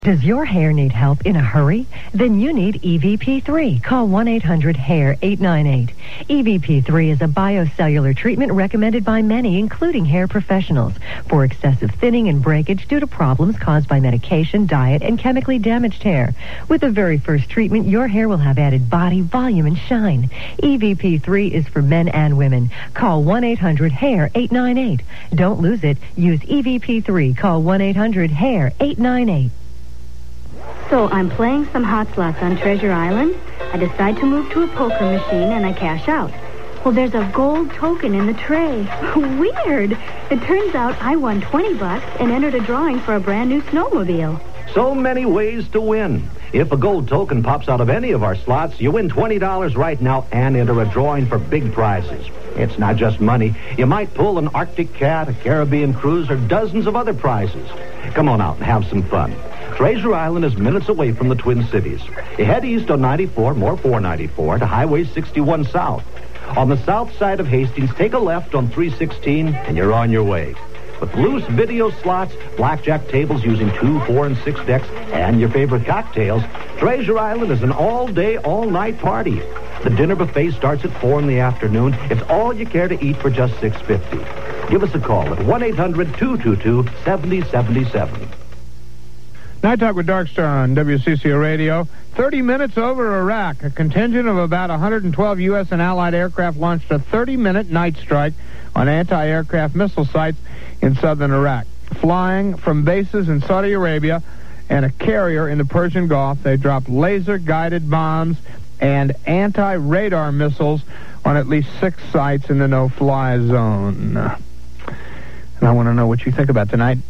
Does your hair need help in a hurry? Then you need EVP3. Call 1-800-HAIR-898. EVP3 is a biocellular treatment recommended by many, including hair professionals, for excessive thinning and breakage due to problems caused by medication, diet, and chemically damaged hair. With the very first treatment, your hair will have added body, volume, and shine. EVP3 is for men and women. Call 1-800-HAIR-898. Don't lose it. Use EVP3. Call 1-800-HAIR-898. So I'm playing some hot slots on Treasure Island. I decide to move to a poker machine and I cash out. Well, there's a gold token in the tray. Weird. It turns out I won $20 and entered a drawing for a brand new snowmobile. So many ways to win. If a gold token pops out of any of our slots, you win $20 right now and enter a drawing for big prizes. It's not just money. You might pull an Arctic Cat, a Caribbean cruise, or dozens of other prizes. Come on out and have some fun. Treasure Island is minutes away from the Twin Cities. You head east on 94, more 494, to Highway 61 South. On the south side of Hastings, take a left on 316, and you're on your way. With loose video slots, blackjack tables using 2, 4, and 6 decks, and your favorite cocktails, Treasure Island is an all-day, all-night party. The dinner buffet starts at 4 in the afternoon. It's all you care to eat for just $6.50. Give us a call at 1-800-222-7077. Night Talk with Dark Star on WCCO Radio. 30 minutes over Iraq. A contingent of about 112 U.S. and Allied aircraft launched a 30-minute night strike on anti-aircraft missile sites in southern Iraq. Flying from bases in Saudi Arabia and a carrier in the Persian Gulf, they dropped laser-guided bombs and anti-radar missiles on at least 6 sites in the no-fly zone. And I want to know what you think about that tonight.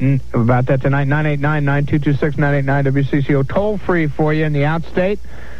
989-9226-989 WCCO. Toll free for you in the outstate.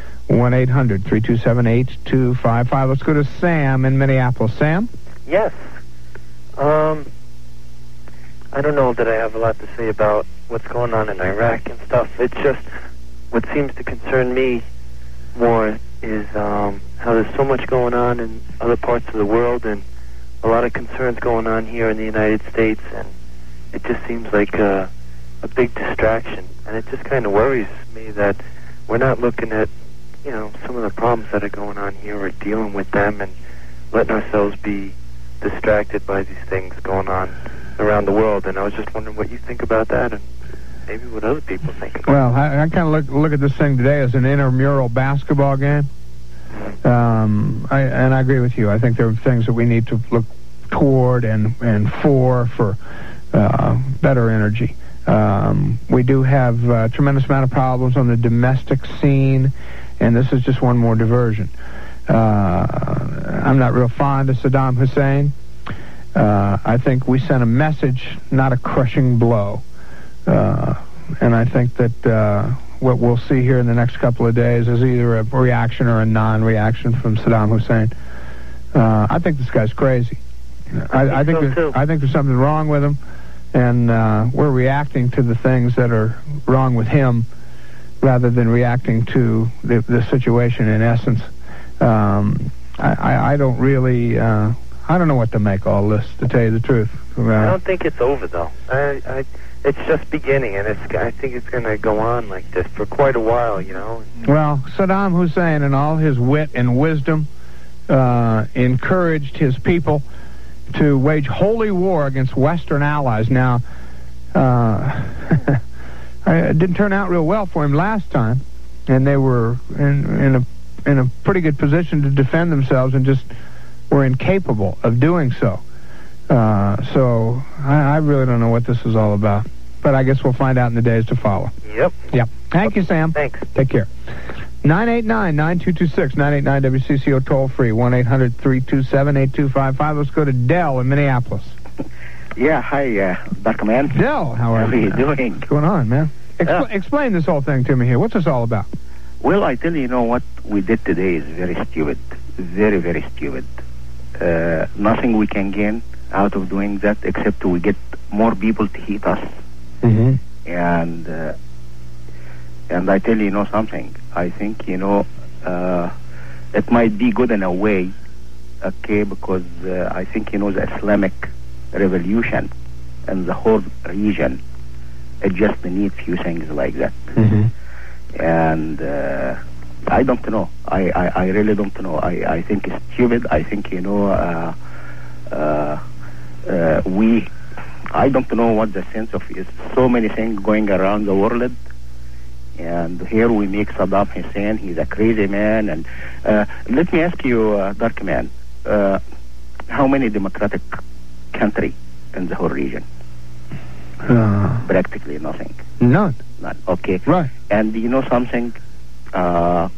1-800-327-8255. Let's go to Sam in Minneapolis. Sam? Yes. I don't know that I have a lot to say about what's going on in Iraq and stuff. It's just what seems to concern me more is how there's so much going on in other parts of the world and a lot of concerns going on here in the United States, and it just seems like a big distraction. And it just kind of worries me that we're not looking at, some of the problems that are going on here or dealing with them and letting ourselves be distracted by these things going on around the world. And I was just wondering what you think about that and maybe what other people think about it. Well, I kind of look at this thing today as an intramural basketball game. I agree with you. I think there are things that we need to look toward and for better energy. We do have a tremendous amount of problems on the domestic scene, and this is just one more diversion. I'm not real fond of Saddam Hussein. I think we sent a message, not a crushing blow. And I think that what we'll see here in the next couple of days is either a reaction or a non-reaction from Saddam Hussein. I think this guy's crazy. I think there's something wrong with him, and we're reacting to the things that are wrong with him rather than reacting to the situation in essence. I don't really... I don't know what to make all this, to tell you the truth. I don't think it's over, though. It's just beginning, and I think it's going to go on like this for quite a while, Well, Saddam Hussein, in all his wit and wisdom, encouraged his people to wage holy war against Western allies. Now, it didn't turn out real well for him last time, and they were in a pretty good position to defend themselves and just were incapable of doing so. So I really don't know what this is all about. But I guess we'll find out in the days to follow. Yep. Thank you, Sam. Thanks. Take care. 989-9226, 989 WCCO toll free, 1-800-327-8255. Let's go to Dell in Minneapolis. Yeah, hi, Dr. Man. Dell, how are you? How are you doing? What's going on, man? Explain this whole thing to me here. What's this all about? Well, I tell you, what we did today is very stupid. Very, very stupid. Nothing we can gain out of doing that except we get more people to hate us. Mm-hmm. And I tell you, something. I think, it might be good in a way, okay, because I think, the Islamic revolution and the whole region It just need few things like that. Mm-hmm. And I don't know. I really don't know. I think it's stupid. I think, you know, I don't know what the sense of is. So many things going around the world. And here we make Saddam Hussein, he's a crazy man. And let me ask you, Dark Man, how many democratic country in the whole region? Practically nothing. None. Okay. Right. And you know something? As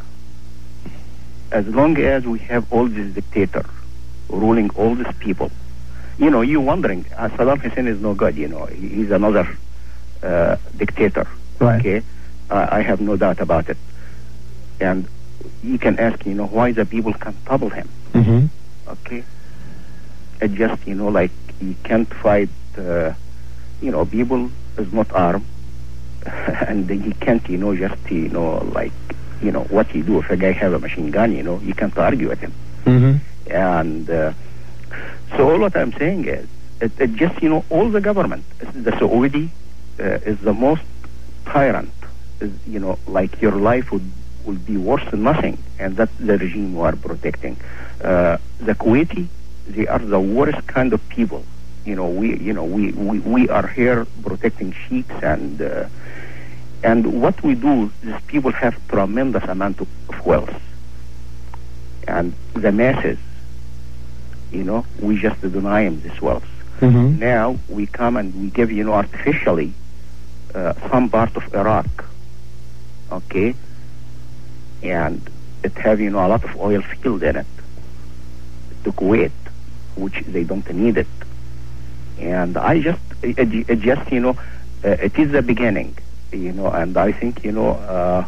long as we have all these dictators ruling all these people, you know, you're wondering, Saddam Hussein is no good, you know. He's another dictator. Right. Okay? I have no doubt about it. And you can ask, you know, why the people can't topple him. Mm-hmm. Okay? It just, you know, like, you can't fight, you know, people is not armed. And he can't, you know, just, you know, like, you know, what you do if a guy have a machine gun, you know, you can't argue with him. Mm-hmm. And so all what I'm saying is, it just, you know, all the government, the Saudi is the most tyrant. Is, you know, like your life would be worse than nothing, and that's the regime we are protecting. The Kuwaiti, they are the worst kind of people. You know, we are here protecting sheiks, and what we do, these people have tremendous amount of wealth, and the masses, you know, we just deny them this wealth. Mm-hmm. Now we come and we give, you know, artificially some part of Iraq, okay, and it have, you know, a lot of oil field in it to Kuwait, which they don't need it. And I just, it just, you know, it is the beginning, you know, and I think, you know,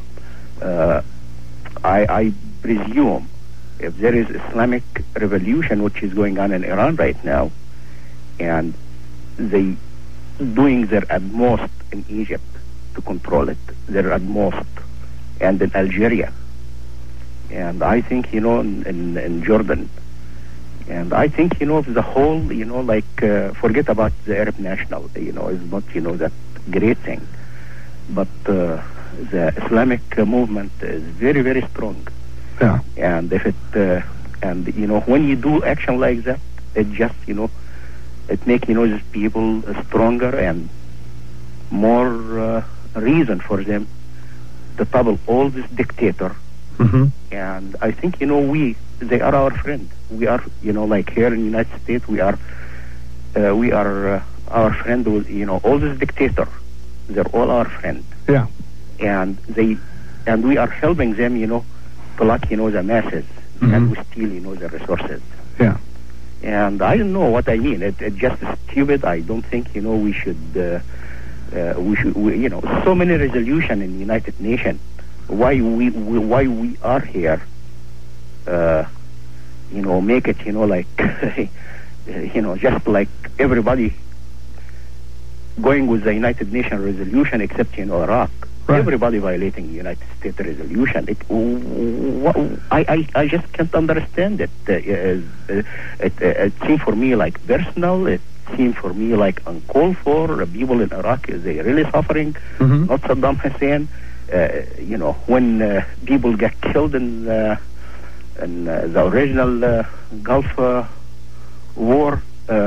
I presume if there is Islamic revolution which is going on in Iran right now, and they doing their utmost in Egypt to control it, their utmost, and in Algeria, and I think, you know, in Jordan, and I think, you know, the whole, you know, like, forget about the Arab National, you know, is not, you know, that great thing, but the Islamic movement is very, very strong. Yeah. And if it, and, you know, when you do action like that, it just, you know, it make, you know, these people stronger and more reason for them to topple all this dictator. Mm-hmm. And I think, you know, they are our friend. We are, you know, like here in the United States, we are our friend with, you know, all these dictators. They're all our friend. Yeah. And we are helping them, you know, to lock, you know, the masses, mm-hmm. and we steal, you know, the resources. Yeah. And I don't know what I mean. It just is stupid. I don't think, you know, we should, you know, so many resolution in the United Nations. Why we are here, you know, make it, you know, like, you know, just like everybody going with the United Nations resolution except, you know, Iraq. Right. Everybody violating the United States resolution. I just can't understand it. It seems for me like personal. It seems for me like uncalled for. People in Iraq, they really suffering. Mm-hmm. Not Saddam Hussein. You know, when people get killed in the original Gulf War,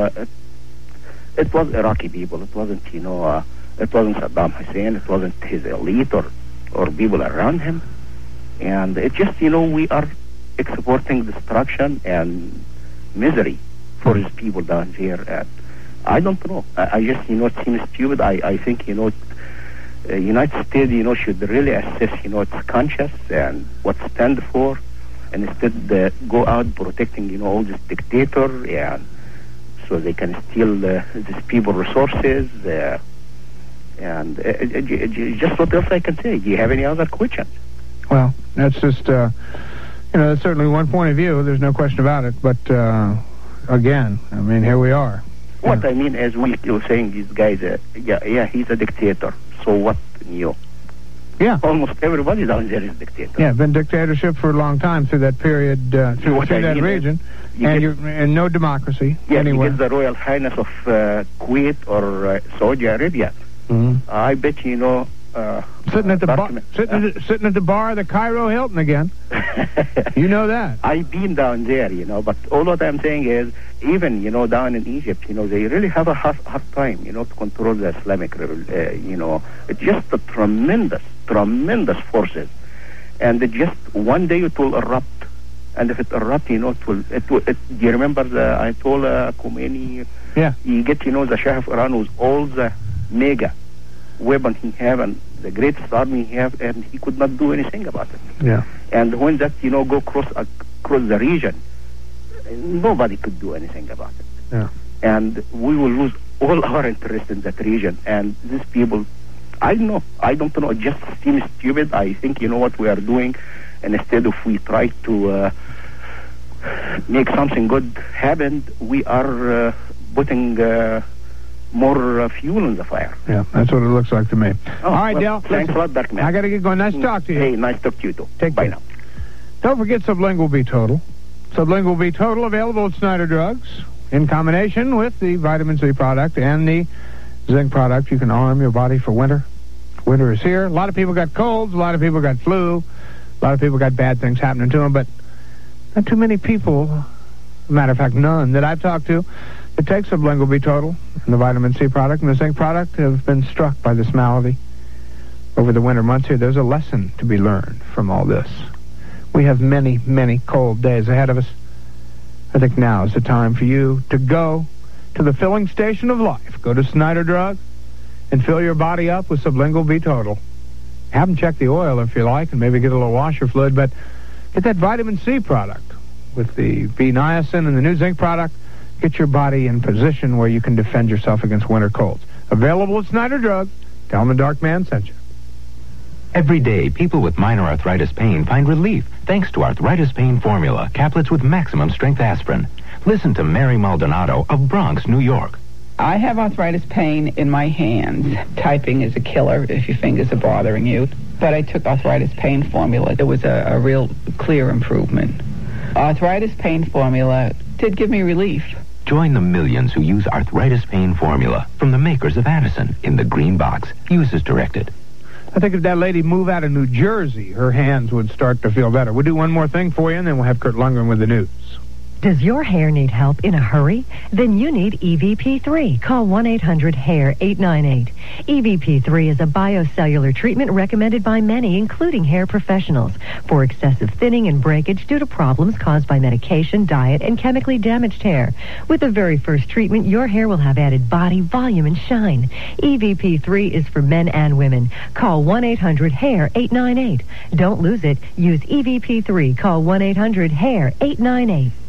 it was Iraqi people. It wasn't, you know, it wasn't Saddam Hussein. It wasn't his elite or people around him. And it just, you know, we are exporting destruction and misery for his people down here. And I don't know. I just, you know, it seems stupid. I think, you know, United States, you know, should really assess, you know, its conscience and what it stands for, and instead go out protecting, you know, all this dictator, and so they can steal these people resources. And just what else I can say? Do you have any other questions? Well, that's just, you know, that's certainly one point of view. There's no question about it. But again, I mean, here we are. What I mean is, we still saying these guys, yeah, he's a dictator. So what new? Yeah. Almost everybody down there is dictator. Yeah, been dictatorship for a long time through that period, through that region. And no democracy anywhere. You get the Royal Highness of Kuwait or Saudi Arabia. I bet you, sitting at the bar, sitting at the bar of the Cairo Hilton again. You know that. I've been down there, but all what I'm saying is, even, down in Egypt, they really have a hard time, to control the Islamic, it's just a tremendous forces. And just one day it will erupt. And if it erupts, do you remember I told Khomeini, you get, the Shah of Iran with all the mega weapon he have and the greatest army he have, and he could not do anything about it. Yeah. And when that, go across the region, nobody could do anything about it. Yeah. And we will lose all our interest in that region. And these people, I don't know, it just seems stupid. I think, what we are doing, and instead of we try to make something good happen, we are putting more fuel in the fire. Yeah, that's what it looks like to me. All right, Del. Thanks a lot, Dr. Man. I got to get going. Nice to talk to you. Hey, nice to talk to you, too. Bye now. Don't forget Sublingual B Total. Sublingual B Total available at Snyder Drugs in combination with the vitamin C product and the zinc product. You can arm your body for winter. Winter is here. A lot of people got colds. A lot of people got flu. A lot of people got bad things happening to them, but not too many people, as a matter of fact, none that I've talked to that take Sublingual B Total and the vitamin C product and the zinc product have been struck by this malady over the winter months here. There's a lesson to be learned from all this. We have many, many cold days ahead of us. I think now is the time for you to go to the filling station of life. Go to Snyder Drugs and fill your body up with Sublingual B Total. Have them check the oil if you like and maybe get a little washer fluid, but get that vitamin C product with the B-niacin and the new zinc product. Get your body in position where you can defend yourself against winter colds. Available at Snyder Drugs. Tell them the Dark Man sent you. Every day, people with minor arthritis pain find relief thanks to Arthritis Pain Formula, caplets with maximum strength aspirin. Listen to Mary Maldonado of Bronx, New York. I have arthritis pain in my hands. Typing is a killer if your fingers are bothering you. But I took Arthritis Pain Formula. There was a real clear improvement. Arthritis Pain Formula did give me relief. Join the millions who use Arthritis Pain Formula from the makers of Addison in the green box. Use as directed. I think if that lady moved out of New Jersey, her hands would start to feel better. We'll do one more thing for you, and then we'll have Kurt Lundgren with the news. Does your hair need help in a hurry? Then you need EVP3. Call 1-800-HAIR-898. EVP3 is a biocellular treatment recommended by many, including hair professionals, for excessive thinning and breakage due to problems caused by medication, diet, and chemically damaged hair. With the very first treatment, your hair will have added body, volume, and shine. EVP3 is for men and women. Call 1-800-HAIR-898. Don't lose it. Use EVP3. Call 1-800-HAIR-898.